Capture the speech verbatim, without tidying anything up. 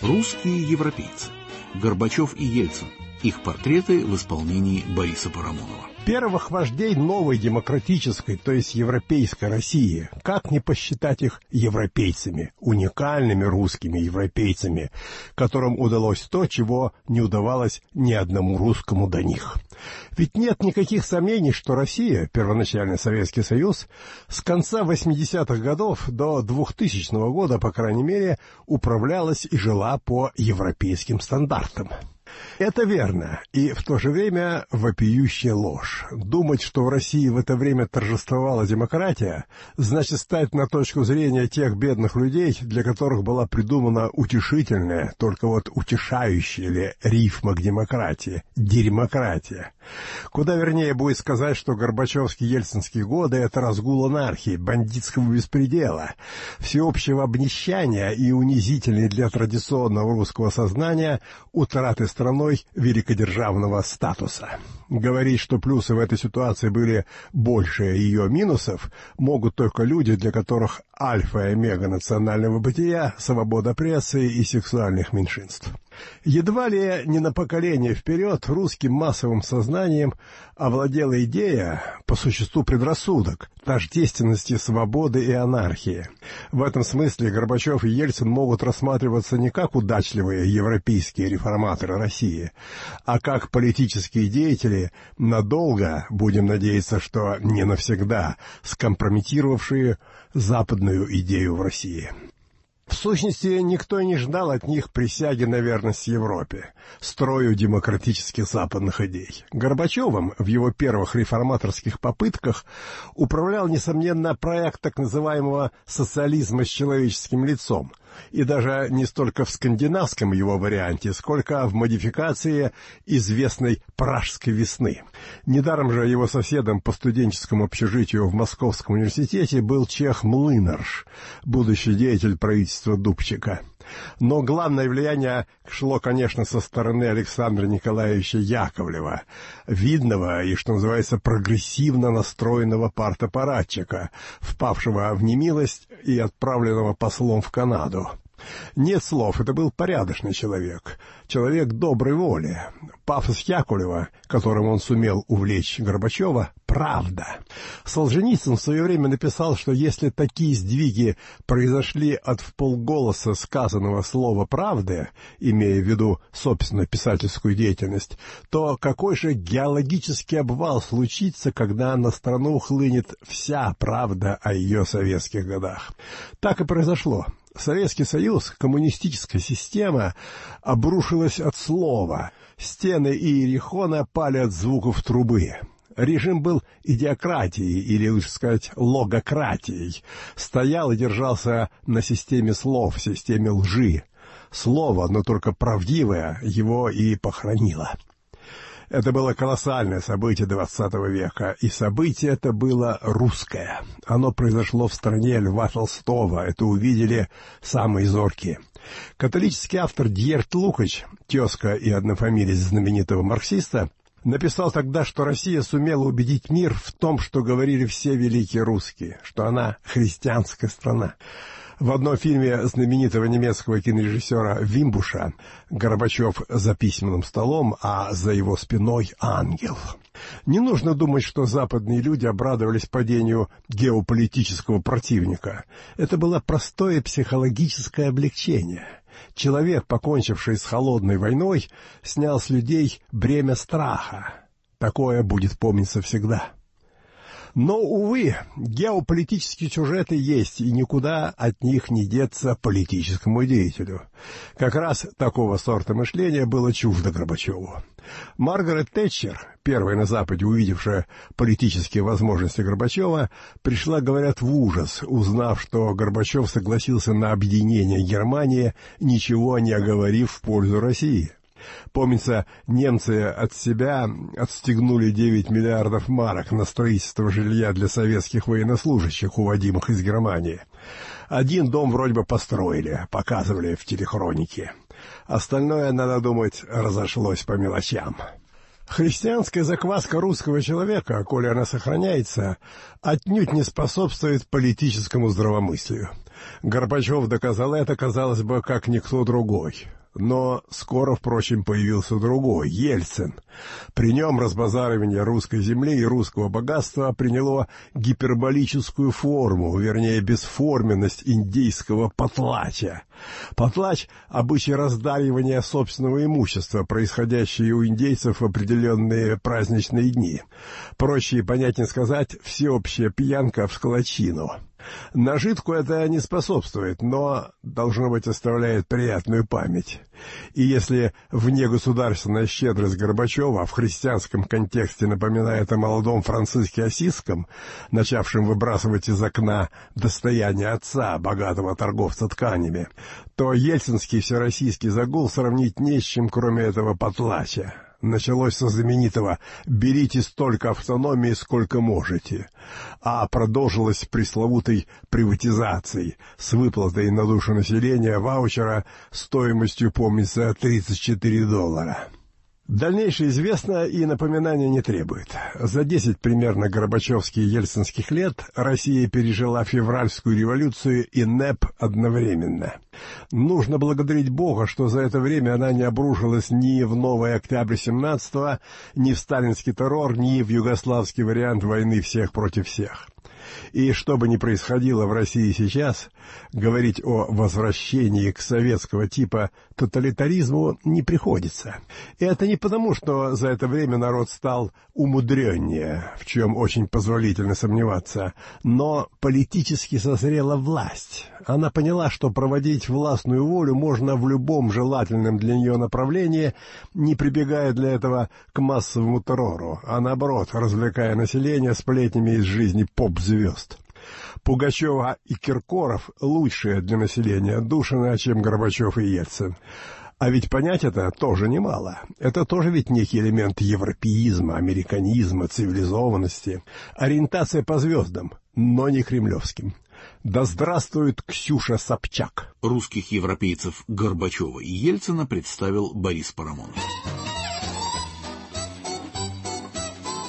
Русские европейцы. Горбачев и Ельцин. Их портреты в исполнении Бориса Парамонова. Первых вождей новой демократической, то есть европейской России, как не посчитать их европейцами, уникальными русскими европейцами, которым удалось то, чего не удавалось ни одному русскому до них. Ведь нет никаких сомнений, что Россия, первоначальный Советский Союз, с конца восьмидесятых годов до двухтысячного года, по крайней мере, управлялась и жила по европейским стандартам. Это верно, и в то же время вопиющая ложь. Думать, что в России в это время торжествовала демократия, значит стать на точку зрения тех бедных людей, для которых была придумана утешительная, только вот утешающая ли рифма к демократии – дерьмократия. Куда вернее будет сказать, что горбачевские ельцинские годы – это разгул анархии, бандитского беспредела, всеобщего обнищания и унизительной для традиционного русского сознания утраты страной великодержавного статуса. Говорить, что плюсы в этой ситуации были больше ее минусов, могут только люди, для которых альфа и омега национального бытия – свобода прессы и сексуальных меньшинств. Едва ли не на поколение вперед русским массовым сознанием овладела идея, по существу предрассудок, тождественности свободы и анархии. В этом смысле Горбачев и Ельцин могут рассматриваться не как удачливые европейские реформаторы России, а как политические деятели, надолго, будем надеяться, что не навсегда, скомпрометировавшие западную идею в России. В сущности, никто не ждал от них присяги на верность Европе, строю демократических западных идей. Горбачевым в его первых реформаторских попытках управлял, несомненно, проект так называемого социализма с человеческим лицом, и даже не столько в скандинавском его варианте, сколько в модификации известной «Пражской весны». Недаром же его соседом по студенческому общежитию в Московском университете был чех Млынарш, будущий деятель правительства Дубчика. Но главное влияние шло, конечно, со стороны Александра Николаевича Яковлева, видного и, что называется, прогрессивно настроенного партаппаратчика, впавшего в немилость и отправленного послом в Канаду. Нет слов, это был порядочный человек, человек доброй воли. Пафос Яковлева, которым он сумел увлечь Горбачева, правда. Солженицын в свое время написал, что если такие сдвиги произошли от вполголоса сказанного слова «правды», имея в виду собственную писательскую деятельность, то какой же геологический обвал случится, когда на страну хлынет вся правда о ее советских годах. Так и произошло. Советский Союз, коммунистическая система, обрушилась от слова. Стены Иерихона пали от звуков трубы. Режим был идиократией, или, лучше сказать, логократией. Стоял и держался на системе слов, системе лжи. Слово, но только правдивое, его и похоронило. Это было колоссальное событие двадцатого века, и событие это было русское. Оно произошло в стране Льва Толстого, это увидели самые зоркие. Католический автор Дьерт Лукач, тезка и однофамилец знаменитого марксиста, написал тогда, что Россия сумела убедить мир в том, что говорили все великие русские, что она христианская страна. В одном фильме знаменитого немецкого кинорежиссера Вимбуша Горбачев за письменным столом, а за его спиной ангел. Не нужно думать, что западные люди обрадовались падению геополитического противника. Это было простое психологическое облегчение. Человек, покончивший с холодной войной, снял с людей бремя страха. Такое будет помниться всегда. Но, увы, геополитические сюжеты есть, и никуда от них не деться политическому деятелю. Как раз такого сорта мышления было чуждо Горбачеву. Маргарет Тэтчер, первая на Западе увидевшая политические возможности Горбачева, пришла, говорят, в ужас, узнав, что Горбачев согласился на объединение Германии, ничего не оговорив в пользу России. Помнится, немцы от себя отстегнули девять миллиардов марок на строительство жилья для советских военнослужащих, уводимых из Германии. Один дом вроде бы построили, показывали в телехронике. Остальное, надо думать, разошлось по мелочам. Христианская закваска русского человека, коли она сохраняется, отнюдь не способствует политическому здравомыслию. Горбачев доказал это, казалось бы, как никто другой. Но скоро, впрочем, появился другой, Ельцин. При нем разбазаривание русской земли и русского богатства приняло гиперболическую форму, вернее, бесформенность индейского потлача. Потлач — обычай раздаривания собственного имущества, происходящее у индейцев в определенные праздничные дни. Проще и понятнее сказать, всеобщая пьянка в сколочину. Нажитку это не способствует, но, должно быть, оставляет приятную память. И если внегосударственная щедрость Горбачева в христианском контексте напоминает о молодом Франциске Ассизском, начавшем выбрасывать из окна достояние отца, богатого торговца тканями, то ельцинский всероссийский загул сравнить не с чем, кроме этого потлача. Началось со знаменитого «берите столько автономии, сколько можете», а продолжилось пресловутой приватизацией с выплатой на душу населения ваучера стоимостью, помнится, тридцать четыре доллара. Дальнейшее известно и напоминания не требует. За десять примерно горбачевских и ельцинских лет Россия пережила февральскую революцию и НЭП одновременно. Нужно благодарить Бога, что за это время она не обрушилась ни в новый октябрь семнадцатого, ни в сталинский террор, ни в югославский вариант войны всех против всех. И что бы ни происходило в России сейчас, говорить о возвращении к советского типа тоталитаризму не приходится. И это не потому, что за это время народ стал умудреннее, в чем очень позволительно сомневаться, но политически созрела власть. Она поняла, что проводить властную волю можно в любом желательном для нее направлении, не прибегая для этого к массовому террору, а наоборот, развлекая население сплетнями из жизни поп-звезд. Пугачева и Киркоров лучшие для населения Душина, чем Горбачев и Ельцин. А ведь понять это тоже немало. Это тоже ведь некий элемент европеизма, американизма, цивилизованности. Ориентация по звездам, но не кремлевским. Да здравствует Ксюша Собчак! Русских европейцев Горбачева и Ельцина представил Борис Парамонов.